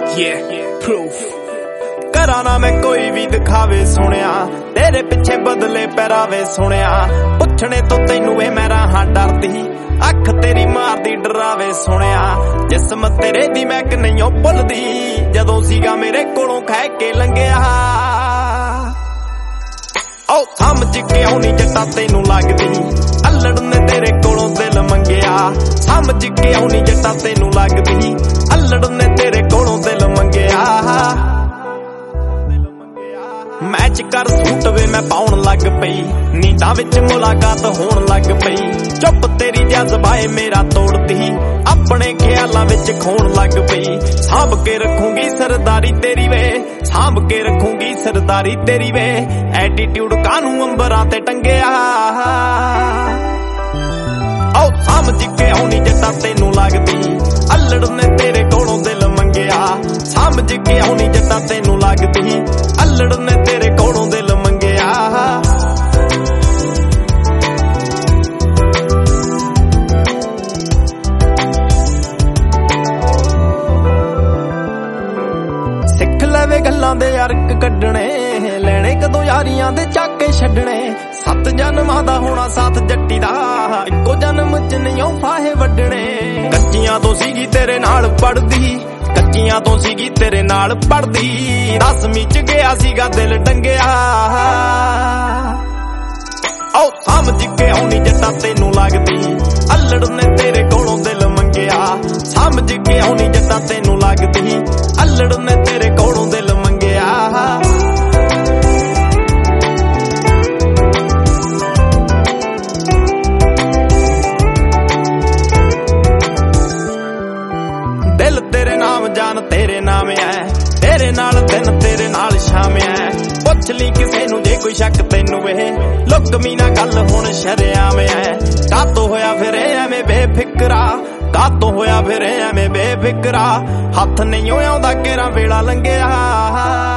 proof ਕਰਾਂ ਨਾ ਮੈਂ ਕੋਈ ਵੀ ਦਿਖਾਵੇ ਸੁਣਿਆ ਤੇਰੇ ਪਿੱਛੇ ਬਦਲੇ ਪਹਿਰਾਵੇ ਸੁਣਿਆ ਪੁੱਛਣੇ ਤੋਂ ਤੈਨੂੰ ਇਹ ਮੈਂ ਰਾਹਾਂ ਡਰਦੀ ਅੱਖ ਤੇਰੀ ਮਾਰਦੀ ਡਰਾਵੇ ਸੁਣਿਆ ਜਿਸਮ ਤੇਰੇ ਦੀ ਮੈਂ ਕਿ ਨਹੀਂ ਉਹ ਭੁੱਲਦੀ ਜਦੋਂ ਸੀਗਾ ਮੇਰੇ ਕੋਲੋਂ ਖਹਿ ਕੇ ਲੰਘਿਆ ਓ ਸਮਝ ਕੇ ਆਉਣੀ ਜੱਟਾ ਤੈਨੂੰ ਲੱਗਦੀ ਅਲੜ ਨੇ ਤੇਰੇ ਕੋਲੋਂ ਦਿਲ ਮੰਗਿਆ ਸਮਝ ਕੇ ਆਉਣੀ ਜੱਟਾ ਤੈਨੂੰ ਲੱਗਦੀ ਅਲੜ ਨੇ ਤੇਰੇ ਕੋਲੋਂ ਦਿਲ ਮੰਗਿਆ ਮੈਚ ਕਰ ਸੂਟ ਵੇ ਮੈਂ ਪਾਉਣ ਲੱਗ ਪਈ ਨੀਂਦਾਂ ਵਿੱਚ ਮੁਲਾਕਾਤ ਹੋਣ ਲੱਗ ਪਈ ਚੁੱਪ ਤੇਰੀ ਜਜ਼ਬਾਏ ਮੇਰਾ ਤੋੜਦੀ ਆਪਣੇ ਖਿਆਲਾਂ ਵਿੱਚ ਖੋਣ ਲੱਗ ਪਈ ਸਾਂਭ ਕੇ ਰੱਖੂੰਗੀ ਸਰਦਾਰੀ ਤੇਰੀ ਵੇ ਸਾਂਭ ਕੇ ਰੱਖੂੰਗੀ ਸਰਦਾਰੀ ਤੇਰੀ ਵੇ ਐਟੀਟਿਊਡ ਕਾਨੂੰ ਅੰਬਰਾਂ ਤੇ ਟੰਗਿਆ ਓ ਸਮਝ ਕੇ ਆਉਣੀ ਜੱਟਾ ਤੈਨੂੰ ਲੱਗਦੀ ਅਲੜ ਨੇ ਤੇਰੇ ਕੋਲੋਂ ਦਿਲ ਮੰਗਿਆ ਸਮਝ ਕੇ ਆਉਣੀ ਜੱਟਾ ਤੈਨੂੰ ਲੱਗਦੀ ਅਲੜ ਨੇ ਤੇਰੇ ਕੋਲੋਂ ਦਿਲ ਮੰਗਿਆ ਸਿੱਖ ਲਵੇ ਗੱਲਾਂ ਦੇ ਅਰਕ ਕੱਢਣੇ ਲੈਣੇ ਕਦੋਂ ਯਾਰੀਆਂ ਦੇ ਚਾਕੇ ਛੱਡਣੇ 7 ਜਨਮਾਂ ਦਾ ਹੋਣਾ ਸਾਥ ਜੱਟੀ ਦਾ ਇੱਕੋ ਜਨਮ ਚ ਨਹੀਂ ਫਾਹੇ ਵੱਢਣੇ ਕੱਚੀਆਂ ਤੋਂ ਸੀਗੀ ਤੇਰੇ ਨਾਲ ਪੜਦੀ ਕੱਚੀਆਂ ਤੋਂ ਸੀਗੀ ਤੇਰੇ ਨਾਲ ਪੜਦੀ 10ਵੀਂ ਚ ਗਿਆ ਸੀਗਾ ਦਿਲ ਟੰਗਿਆ ਓ ਸਮਝ ਕੇ ਆਉਣੀ ਜੱਟਾ ਤੈਨੂੰ ਲੱਗਦੀ ਅਲੜ ਨੇ ਤੇਰੇ ਕੋਲੋਂ ਦਿਲ ਮੰਗਿਆ ਸਮਝ ਕੇ ਆਉਣੀ ਜੱਟਾ ਤੈਨੂੰ ਲੱਗਦੀ ਅਲੜ ਨੇ ਤੇਰੇ ਕੋਲੋਂ ਦਿਲ ਮੰਗਿਆ ਦਿਲ ਤੇਰੇ ਨਾਮ ਜਾਨ ਤੇਰੇ ਨਾਮ ਐ ਤੇਰੇ ਨਾਲ ਦਿਨ ਤੇਰੇ ਨਾਲ ਸ਼ਾਮ ਐ ਪੁੱਛ ਲਈ ਕਿਸੇ ਨੂੰ ਜੇ ਕੋਈ ਸ਼ੱਕ ਤੈਨੂੰ ਇਹ ਲੁਕਮੀ ਨਾ ਗੱਲ ਹੁਣ ਸ਼ਰਿਆਮ ਐ ਕਾਤੋਂ ਹੋਇਆ ਫਿਰ ਐਵੇਂ ਬੇਫਿਕਰਾ ਕਾਤੋਂ ਹੋਇਆ ਫਿਰ ਐਵੇਂ ਬੇਫਿਕਰਾ ਹੱਥ ਨਹੀਂ ਆਉਂਦਾ ਕਿਹੜਾ ਵੇਲਾ ਲੰਘਿਆ